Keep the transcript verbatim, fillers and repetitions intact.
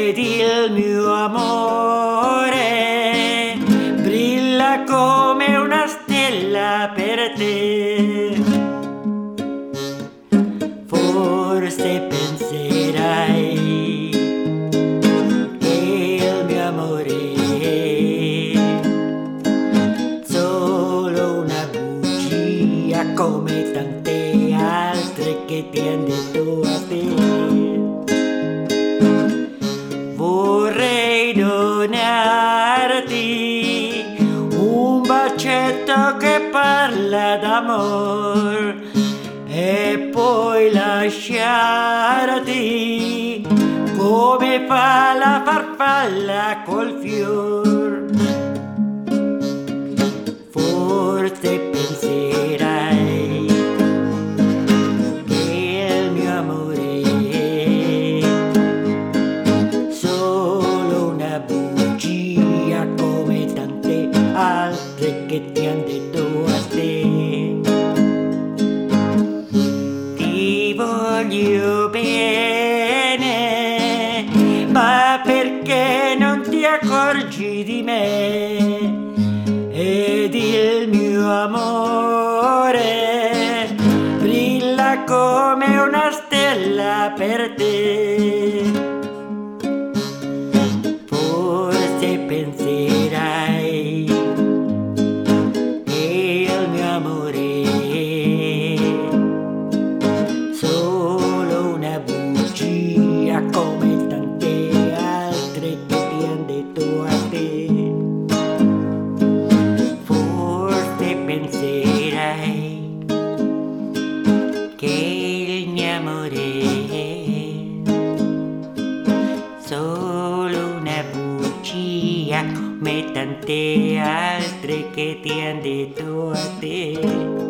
ed il mio amore brilla come una stella per te. Forse penserai che il mio amore è solo una bugia come tante altre che ti hanno detto a te. Vorrei donarti un bacetto che parla d'amor e poi lasciarti come fa la farfalla col fior. Forse penserai che il mio amore è solo una bugia come tante altre che ti han detto a te. Ti voglio bene, ma perché non ti accorgi di me? Ed il mio amore brilla come una stella per te. Forse penserai che il mio amore è solo una bugia come tante altre che ti han detto a te. Penserai che il mio amore è solo una bugia come tante altre che ti han detto a te.